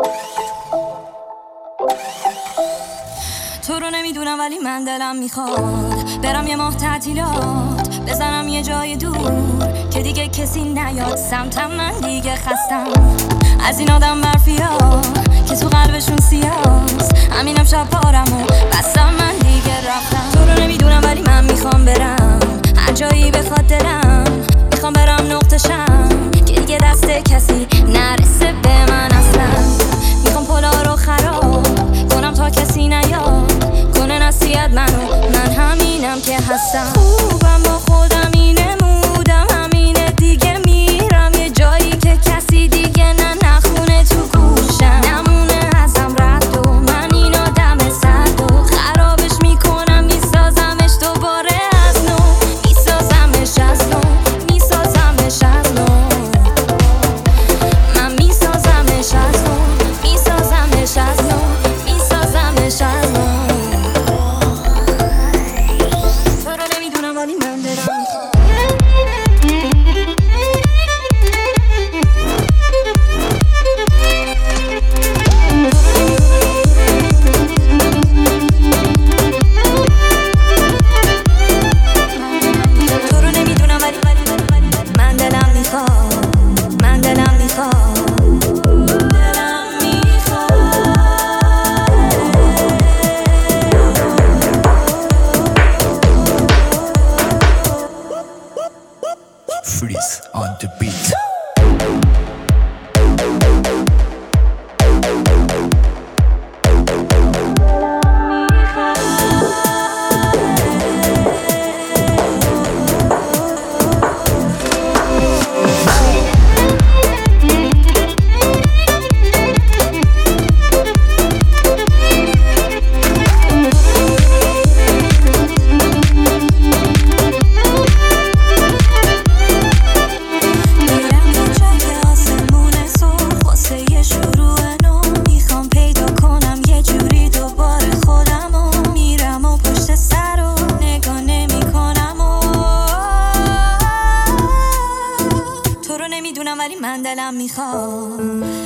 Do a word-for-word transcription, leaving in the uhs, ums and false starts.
تو رو نمیدونم ولی من دلم میخواد برم یه ماه تعطیلات، بزنم یه جای دور که دیگه کسی نیاد سمتم. من دیگه خستم از این آدم برفیا که تو قلبشون سیاست. همینم شب پارم و بستم، من دیگه رفتم. تو رو نمیدونم ولی من میخوام برم هر جایی بخواد دلم، میخوام برم نقطه شم که دیگه دست کسی نرسه به من اصلا. میخوام پلا رو خراب کنم تا کسی نیاد کنه نصیحت منو، من همینم که هستم. خوبم با خودم اینه مودم همینه دیگه، میرم یه جایی که کسی دیگه نه نخونه تو گوشم، نمونه ازم رد و من این آدم سرد و خرابش میکنم، میسازمش دوباره از نو، میسازمش از نو، میسازمش از نو، من میسازمش از نو، میسازمش از نو، میسازمش از نو. تو رو نمیدونم ولی من دلم Freeze on the beat. ولی من دلم میخواد